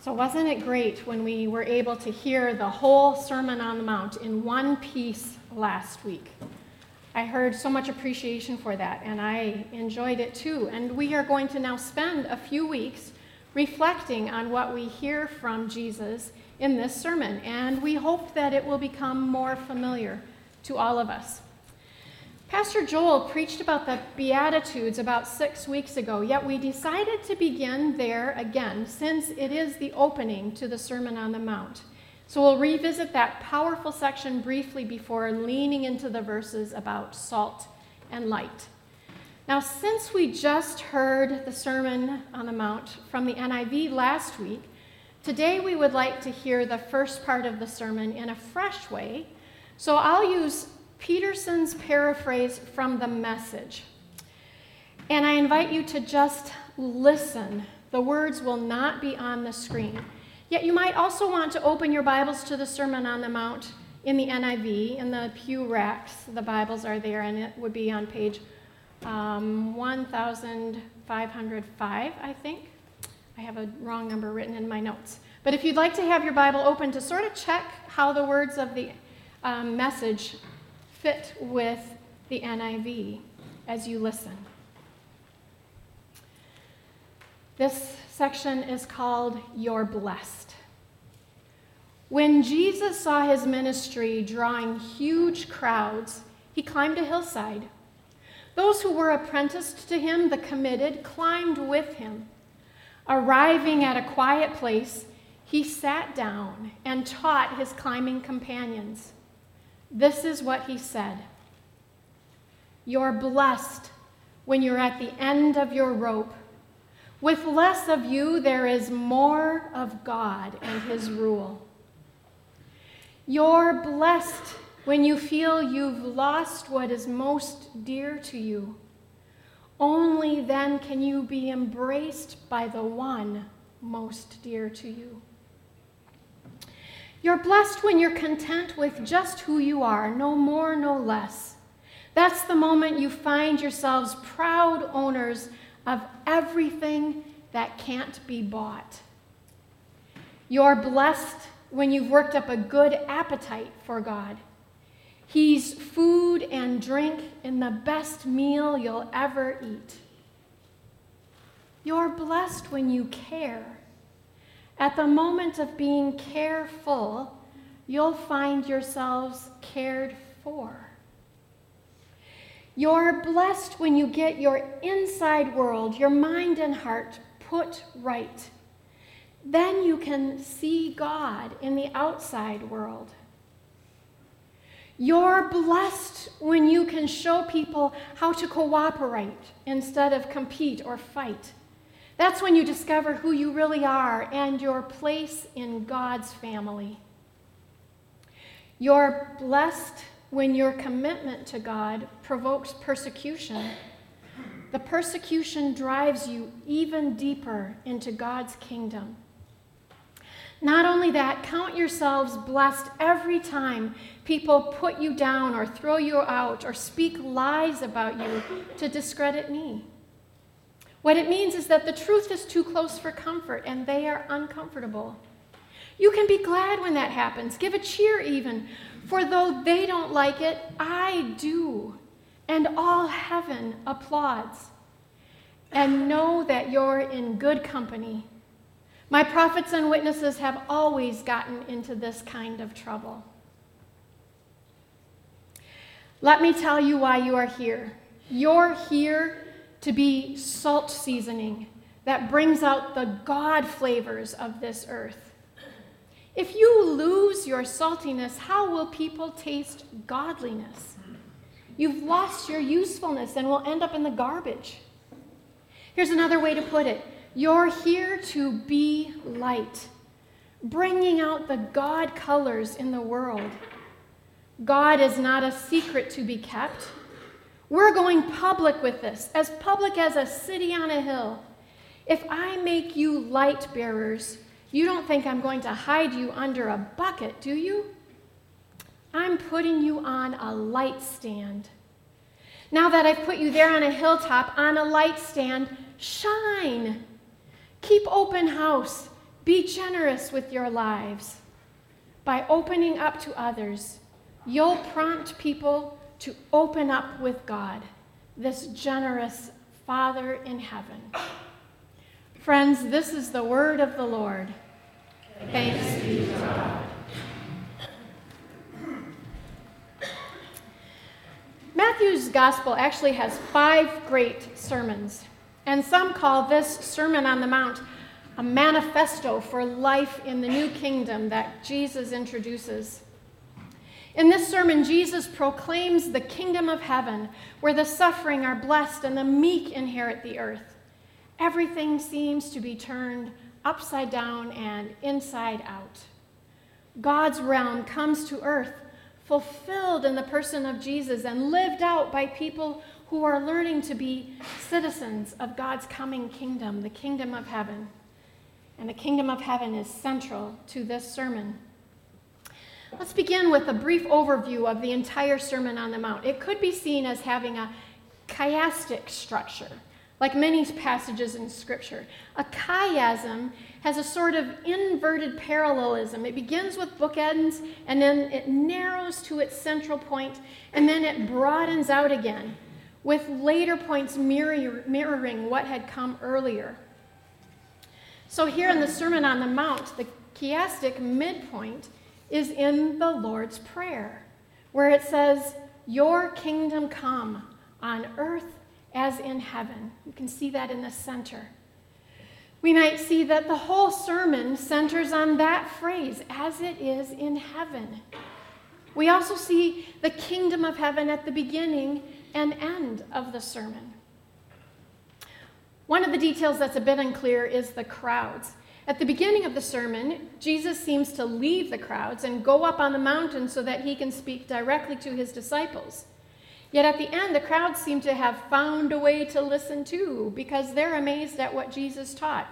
So wasn't it great when we were able to hear the whole Sermon on the Mount in one piece last week? I heard so much appreciation for that, and I enjoyed it too. And we are going to now spend a few weeks reflecting on what we hear from Jesus in this sermon, and we hope that it will become more familiar to all of us. Pastor Joel preached about the Beatitudes about 6 weeks ago, yet we decided to begin there again since it is the opening to the Sermon on the Mount. So we'll revisit that powerful section briefly before leaning into the verses about salt and light. Now, since we just heard the Sermon on the Mount from the NIV last week, today we would like to hear the first part of the sermon in a fresh way. So I'll use Peterson's paraphrase from the Message. And I invite you to just listen. The words will not be on the screen. Yet you might also want to open your Bibles to the Sermon on the Mount in the NIV. In the pew racks, the Bibles are there, and it would be on page 1505, I think. I have a wrong number written in my notes. But if you'd like to have your Bible open to sort of check how the words of the Message fit with the NIV as you listen. This section is called You're Blessed. When Jesus saw his ministry drawing huge crowds, he climbed a hillside. Those who were apprenticed to him, the committed, climbed with him. Arriving at a quiet place, he sat down and taught his climbing companions. This is what he said. You're blessed when you're at the end of your rope. With less of you, there is more of God and his rule. You're blessed when you feel you've lost what is most dear to you. Only then can you be embraced by the one most dear to you. You're blessed when you're content with just who you are, no more, no less. That's the moment you find yourselves proud owners of everything that can't be bought. You're blessed when you've worked up a good appetite for God. He's food and drink in the best meal you'll ever eat. You're blessed when you care. At the moment of being careful, you'll find yourselves cared for. You're blessed when you get your inside world, your mind and heart, put right. Then you can see God in the outside world. You're blessed when you can show people how to cooperate instead of compete or fight. That's when you discover who you really are and your place in God's family. You're blessed when your commitment to God provokes persecution. The persecution drives you even deeper into God's kingdom. Not only that, count yourselves blessed every time people put you down or throw you out or speak lies about you to discredit me. What it means is that the truth is too close for comfort, and they are uncomfortable. You can be glad when that happens. Give a cheer even, for though they don't like it, I do, and all heaven applauds. And know that you're in good company. My prophets and witnesses have always gotten into this kind of trouble. Let me tell you why you are here. You're here to be salt seasoning that brings out the God flavors of this earth. If you lose your saltiness, how will people taste godliness? You've lost your usefulness and will end up in the garbage. Here's another way to put it. You're here to be light, bringing out the God colors in the world. God is not a secret to be kept. We're going public with this, as public as a city on a hill. If I make you light bearers, you don't think I'm going to hide you under a bucket, do you? I'm putting you on a light stand. Now that I've put you there on a hilltop, on a light stand, shine. Keep open house. Be generous with your lives. By opening up to others, you'll prompt people to open up with God, this generous Father in heaven. Friends, this is the word of the Lord. Thanks be to God. Matthew's gospel actually has 5 great sermons, and some call this Sermon on the Mount a manifesto for life in the new kingdom that Jesus introduces. In this sermon, Jesus proclaims the kingdom of heaven, where the suffering are blessed and the meek inherit the earth. Everything seems to be turned upside down and inside out. God's realm comes to earth, fulfilled in the person of Jesus and lived out by people who are learning to be citizens of God's coming kingdom, the kingdom of heaven. And the kingdom of heaven is central to this sermon. Let's begin with a brief overview of the entire Sermon on the Mount. It could be seen as having a chiastic structure, like many passages in Scripture. A chiasm has a sort of inverted parallelism. It begins with bookends, and then it narrows to its central point, and then it broadens out again, with later points mirroring what had come earlier. So here in the Sermon on the Mount, the chiastic midpoint is in the Lord's Prayer, where it says, "Your kingdom come on earth as in heaven." You can see that in the center. We might see that the whole sermon centers on that phrase, "as it is in heaven." We also see the kingdom of heaven at the beginning and end of the sermon. One of the details that's a bit unclear is the crowds. At the beginning of the sermon, Jesus seems to leave the crowds and go up on the mountain so that he can speak directly to his disciples. Yet at the end, the crowds seem to have found a way to listen too, because they're amazed at what Jesus taught.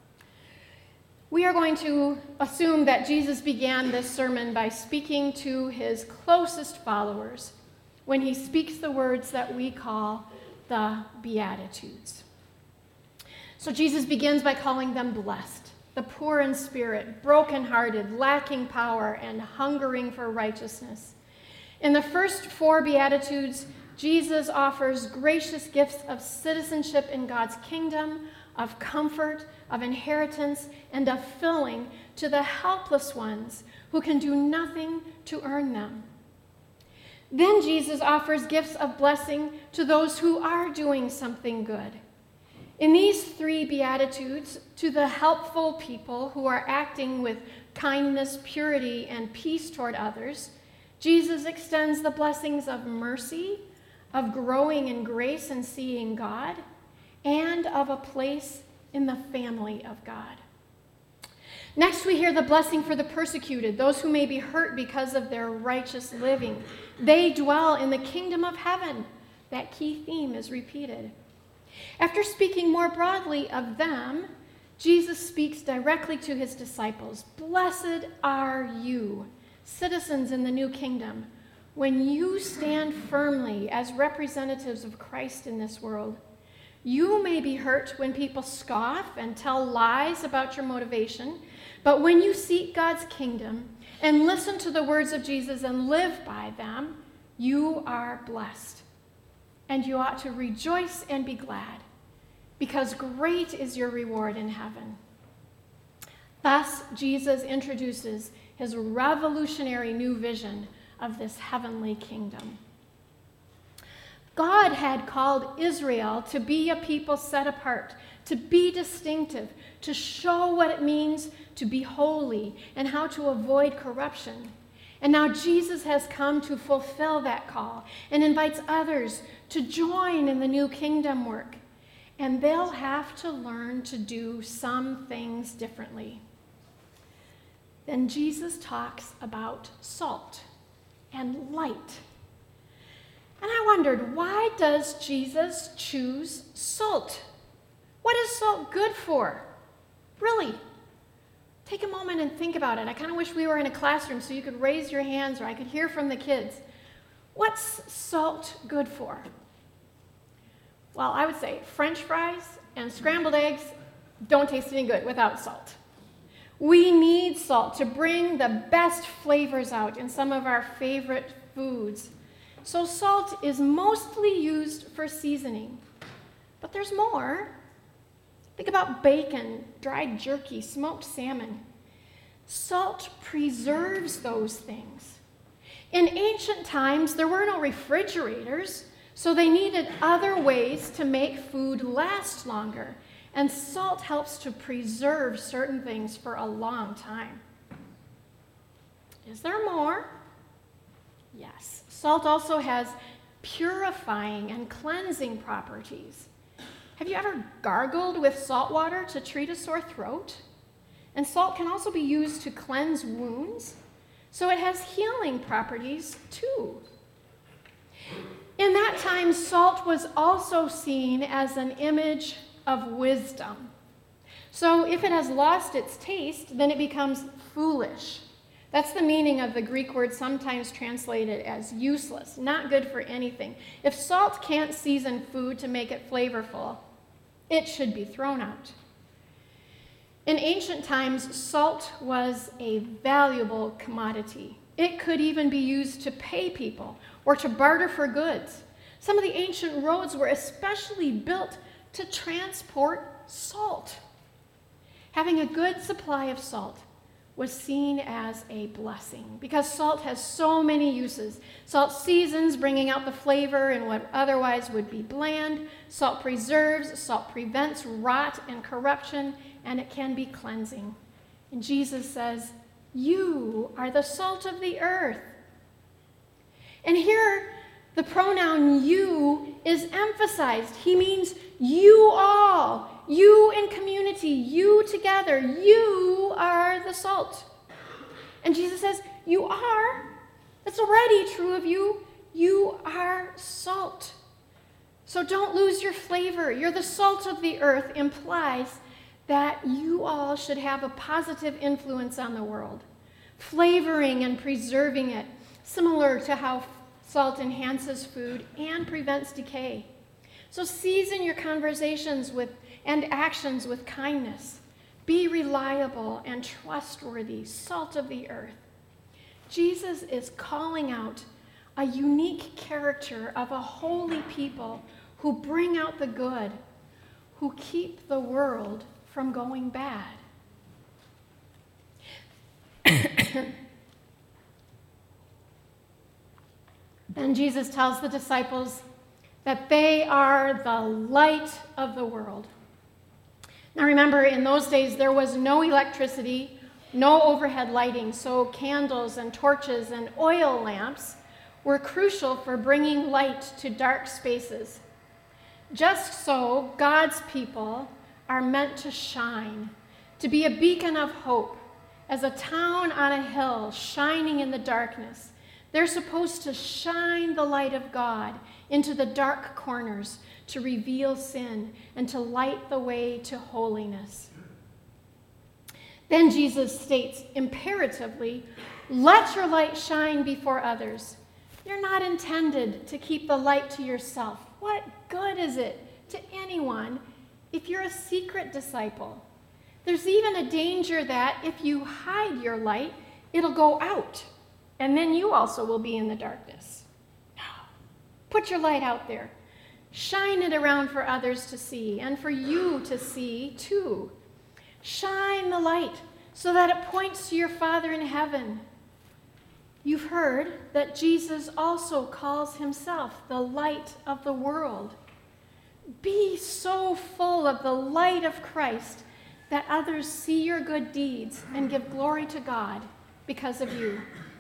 We are going to assume that Jesus began this sermon by speaking to his closest followers when he speaks the words that we call the Beatitudes. So Jesus begins by calling them blessed, the poor in spirit, brokenhearted, lacking power, and hungering for righteousness. In the first 4 Beatitudes, Jesus offers gracious gifts of citizenship in God's kingdom, of comfort, of inheritance, and of filling to the helpless ones who can do nothing to earn them. Then Jesus offers gifts of blessing to those who are doing something good. In these 3 Beatitudes, to the helpful people who are acting with kindness, purity, and peace toward others, Jesus extends the blessings of mercy, of growing in grace and seeing God, and of a place in the family of God. Next, we hear the blessing for the persecuted, those who may be hurt because of their righteous living. They dwell in the kingdom of heaven. That key theme is repeated. After speaking more broadly of them, Jesus speaks directly to his disciples. "Blessed are you, citizens in the new kingdom, when you stand firmly as representatives of Christ in this world. You may be hurt when people scoff and tell lies about your motivation, but when you seek God's kingdom and listen to the words of Jesus and live by them, you are blessed. And you ought to rejoice and be glad, because great is your reward in heaven." Thus, Jesus introduces his revolutionary new vision of this heavenly kingdom. God had called Israel to be a people set apart, to be distinctive, to show what it means to be holy and how to avoid corruption. And now Jesus has come to fulfill that call and invites others to join in the new kingdom work. And they'll have to learn to do some things differently. Then Jesus talks about salt and light. And I wondered, why does Jesus choose salt? What is salt good for? Really? Take a moment and think about it. I kind of wish we were in a classroom so you could raise your hands or I could hear from the kids. What's salt good for? Well, I would say French fries and scrambled eggs don't taste any good without salt. We need salt to bring the best flavors out in some of our favorite foods. So salt is mostly used for seasoning. But there's more. Think about bacon, dried jerky, smoked salmon. Salt preserves those things. In ancient times, there were no refrigerators, so they needed other ways to make food last longer. And salt helps to preserve certain things for a long time. Is there more? Yes. Salt also has purifying and cleansing properties. Have you ever gargled with salt water to treat a sore throat? And salt can also be used to cleanse wounds, so it has healing properties too. In that time, salt was also seen as an image of wisdom. So if it has lost its taste, then it becomes foolish. That's the meaning of the Greek word sometimes translated as useless, not good for anything. If salt can't season food to make it flavorful, it should be thrown out. In ancient times, salt was a valuable commodity. It could even be used to pay people or to barter for goods. Some of the ancient roads were especially built to transport salt. Having a good supply of salt was seen as a blessing because salt has so many uses. Salt seasons, bringing out the flavor in what otherwise would be bland. Salt preserves, salt prevents rot and corruption, and it can be cleansing. And Jesus says, "You are the salt of the earth." And here, the pronoun you is emphasized. He means you all, you in community, you together, you are the salt. And Jesus says, you are. That's already true of you. You are salt. So don't lose your flavor. You're the salt of the earth implies that you all should have a positive influence on the world, flavoring and preserving it, similar to how salt enhances food and prevents decay. So season your conversations and actions with kindness. Be reliable and trustworthy, salt of the earth. Jesus is calling out a unique character of a holy people who bring out the good, who keep the world from going bad. Then Jesus tells the disciples that they are the light of the world. Now remember, in those days there was no electricity, no overhead lighting, so candles and torches and oil lamps were crucial for bringing light to dark spaces. Just so, God's people are meant to shine, to be a beacon of hope, as a town on a hill shining in the darkness. They're supposed to shine the light of God into the dark corners to reveal sin and to light the way to holiness. Then Jesus states imperatively, let your light shine before others. You're not intended to keep the light to yourself. What good is it to anyone if you're a secret disciple? There's even a danger that if you hide your light, it'll go out. And then you also will be in the darkness. No. Put your light out there. Shine it around for others to see and for you to see too. Shine the light so that it points to your Father in heaven. You've heard that Jesus also calls himself the light of the world. Be so full of the light of Christ that others see your good deeds and give glory to God because of you.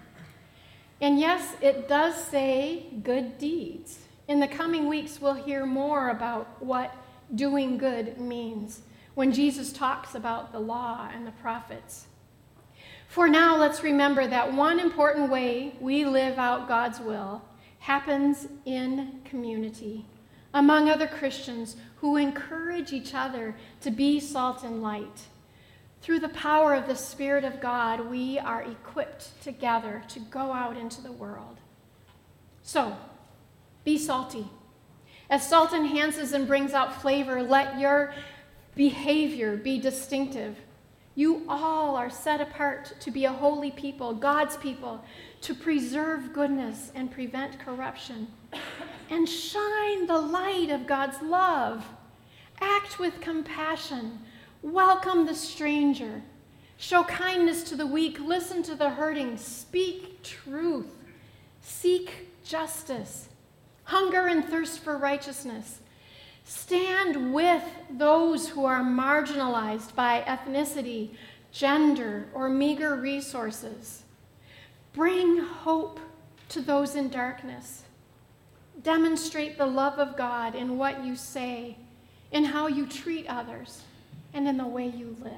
And yes, it does say good deeds. In the coming weeks, we'll hear more about what doing good means when Jesus talks about the law and the prophets. For now, let's remember that one important way we live out God's will happens in community, among other Christians who encourage each other to be salt and light. Through the power of the Spirit of God, we are equipped together to go out into the world. So, be salty. As salt enhances and brings out flavor, let your behavior be distinctive. You all are set apart to be a holy people, God's people, to preserve goodness and prevent corruption. And shine the light of God's love. Act with compassion. Welcome the stranger. Show kindness to the weak. Listen to the hurting. Speak truth. Seek justice. Hunger and thirst for righteousness. Stand with those who are marginalized by ethnicity, gender, or meager resources. Bring hope to those in darkness. Demonstrate the love of God in what you say, in how you treat others, and in the way you live.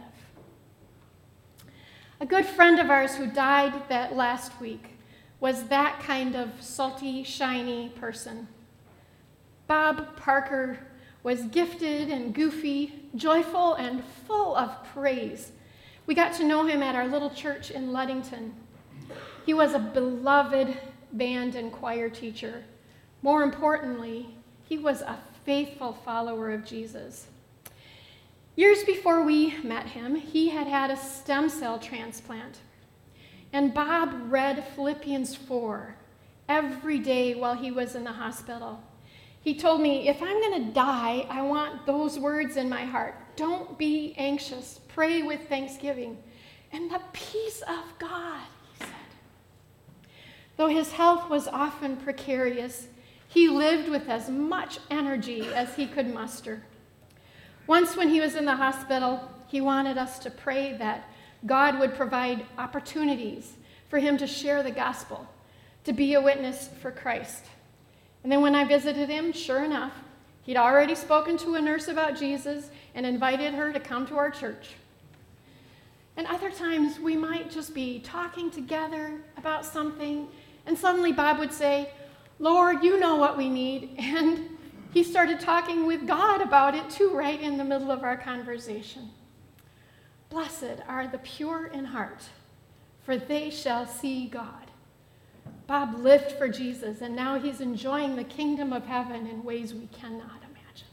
A good friend of ours who died that last week was that kind of salty, shiny person. Bob Parker was gifted and goofy, joyful and full of praise. We got to know him at our little church in Ludington. He was a beloved band and choir teacher. More importantly, he was a faithful follower of Jesus. Years before we met him, he had had a stem cell transplant. And Bob read Philippians 4 every day while he was in the hospital. He told me, if I'm going to die, I want those words in my heart. Don't be anxious. Pray with thanksgiving. And the peace of God, he said. Though his health was often precarious, he lived with as much energy as he could muster. Once when he was in the hospital, he wanted us to pray that God would provide opportunities for him to share the gospel, to be a witness for Christ. And then when I visited him, sure enough, he'd already spoken to a nurse about Jesus and invited her to come to our church. And other times we might just be talking together about something, and suddenly Bob would say, Lord, you know what we need. And he started talking with God about it too, right in the middle of our conversation. Blessed are the pure in heart, for they shall see God. Bob lived for Jesus, and now he's enjoying the kingdom of heaven in ways we cannot imagine.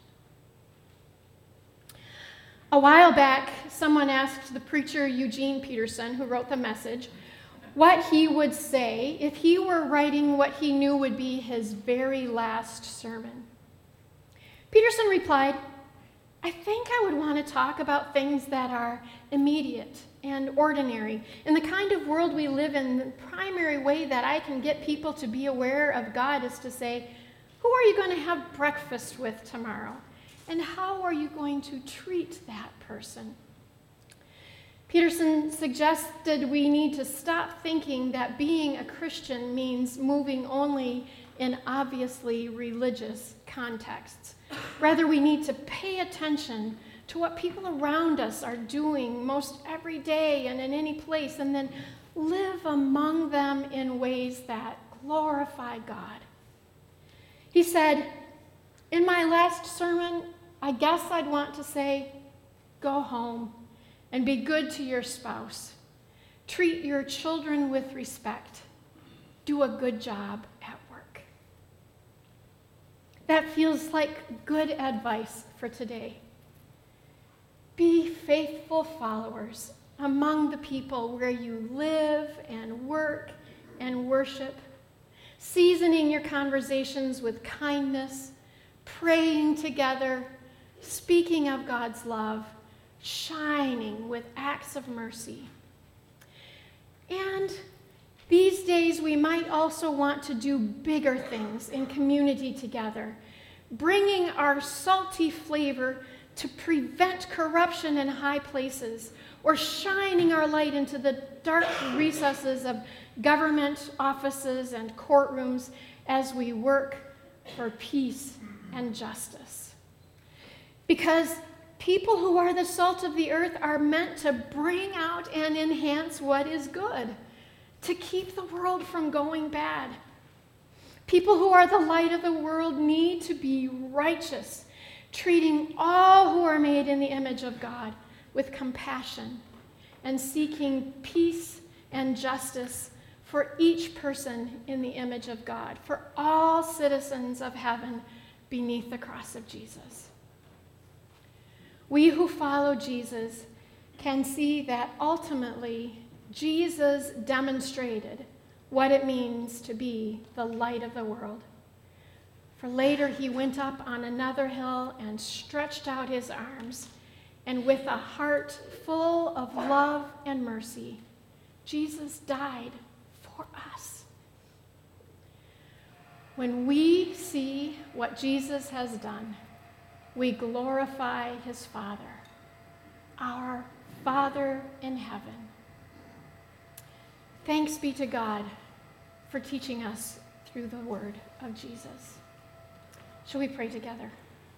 A while back, someone asked the preacher Eugene Peterson, who wrote the message, what he would say if he were writing what he knew would be his very last sermon. Peterson replied, I think I would want to talk about things that are immediate and ordinary. In the kind of world we live in, the primary way that I can get people to be aware of God is to say, who are you going to have breakfast with tomorrow? And how are you going to treat that person? Peterson suggested we need to stop thinking that being a Christian means moving only in obviously religious contexts. Rather, we need to pay attention to what people around us are doing most every day and in any place, and then live among them in ways that glorify God. He said, in my last sermon, I guess I'd want to say, go home and be good to your spouse. Treat your children with respect. Do a good job at work. That feels like good advice for today. Be faithful followers among the people where you live and work and worship, seasoning your conversations with kindness, praying together, speaking of God's love, shining with acts of mercy. And these days we might also want to do bigger things in community together, bringing our salty flavor to prevent corruption in high places, or shining our light into the dark recesses of government offices and courtrooms as we work for peace and justice. Because people who are the salt of the earth are meant to bring out and enhance what is good, to keep the world from going bad. People who are the light of the world need to be righteous, treating all who are made in the image of God with compassion and seeking peace and justice for each person in the image of God, for all citizens of heaven beneath the cross of Jesus. We who follow Jesus can see that ultimately Jesus demonstrated what it means to be the light of the world. For later he went up on another hill and stretched out his arms, and with a heart full of love and mercy, Jesus died for us. When we see what Jesus has done, we glorify his Father, our Father in heaven. Thanks be to God for teaching us through the word of Jesus. Shall we pray together?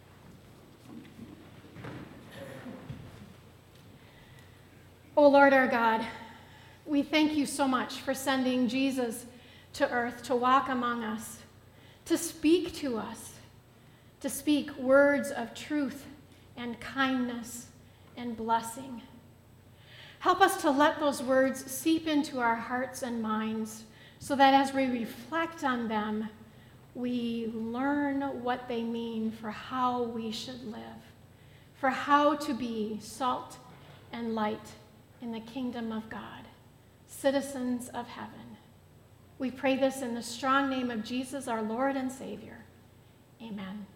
O Lord our God, we thank you so much for sending Jesus to earth to walk among us, to speak to us, to speak words of truth and kindness and blessing. Help us to let those words seep into our hearts and minds so that as we reflect on them, we learn what they mean for how we should live, for how to be salt and light in the kingdom of God, citizens of heaven. We pray this in the strong name of Jesus, our Lord and Savior. Amen.